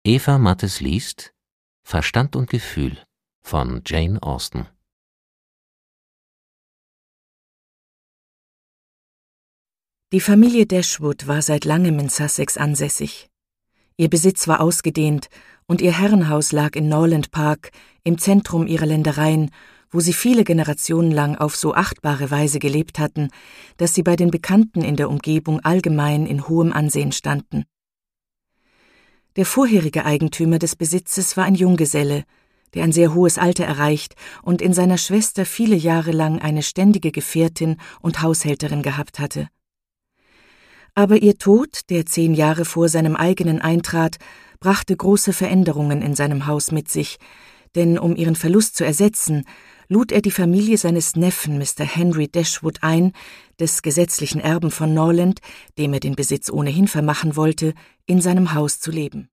Eva Mattes liest Verstand und Gefühl von Jane Austen. Die Familie Dashwood war seit langem in Sussex ansässig. Ihr Besitz war ausgedehnt und ihr Herrenhaus lag in Norland Park, im Zentrum ihrer Ländereien, wo sie viele Generationen lang auf so achtbare Weise gelebt hatten, dass sie bei den Bekannten in der Umgebung allgemein in hohem Ansehen standen. Der vorherige Eigentümer des Besitzes war ein Junggeselle, der ein sehr hohes Alter erreicht und in seiner Schwester viele Jahre lang eine ständige Gefährtin und Haushälterin gehabt hatte. Aber ihr Tod, der 10 Jahre vor seinem eigenen eintrat, brachte große Veränderungen in seinem Haus mit sich, denn um ihren Verlust zu ersetzen, lud er die Familie seines Neffen Mr. Henry Dashwood ein, des gesetzlichen Erben von Norland, dem er den Besitz ohnehin vermachen wollte, in seinem Haus zu leben.